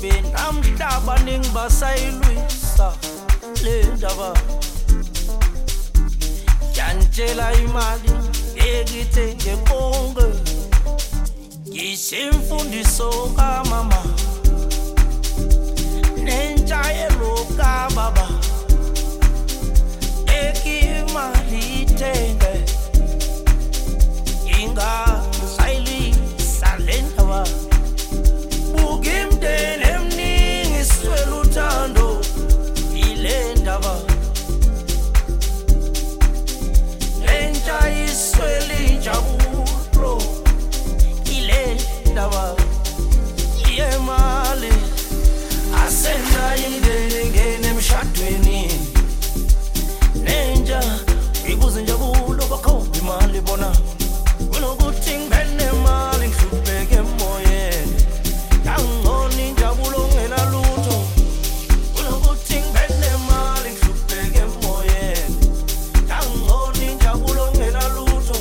benamhlaba ningibasayilwisa le ndaba yantshela imali ekithenge konke yisimfundiso kamama nenjayelo kababa ekimali ithenge ingasayilwisa le ndaba ukimdeni emningi swela uthando ile ndaba nentsha iswela injabulo ile ndaba yemali asenayo imndeni ngene emshadweni nentsha ikuze injabulo bakhomba imali bona kunokuthi ngibene imali ngihlupheke emoyeni yangoni injabulo ngenalutho kunokuthi ngibene imali ngihlupheke emoyeni yangoni injabulo ngenalutho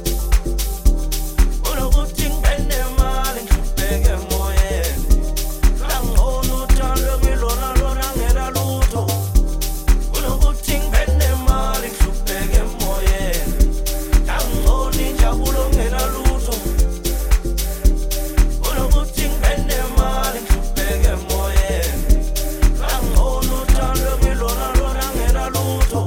kunokuthi ngibene imali ngihlupheke emoyeni yangoni uthando ngilona lona ngenalutho kunokuthi ngibene imali ngihlupheke emoyeni yangoni injabulo ngenalutho kunokuthi ngibene imali ngihlupheke emoyeni yangoni uthando ngilona lona ngenalutho.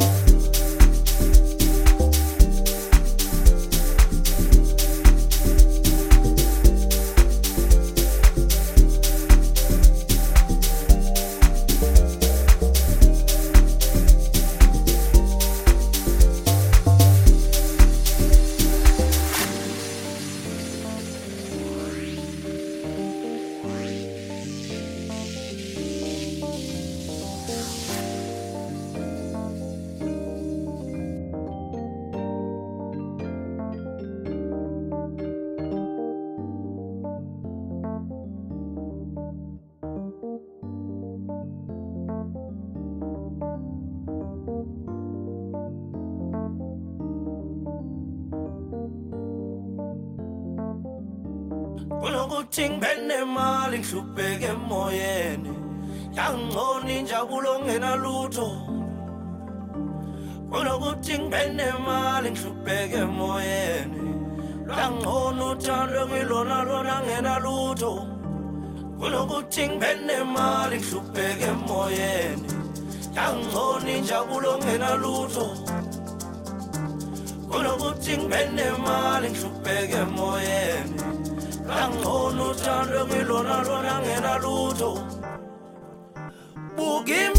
Kunokuthi ngibene imali ngihlupheke emoyeni yangoni injabulo ngenalutho kunokuthi ngibene imali ngihlupheke emoyeni yangoni uthando ngilona lona ngenalutho kunokuthi ngibene imali ngihlupheke emoyeni yangoni injabulo ngenalutho kunokuthi ngibene imali ngihlupheke emoyeni yangoni uthando ngilona lona ngenalutho bukim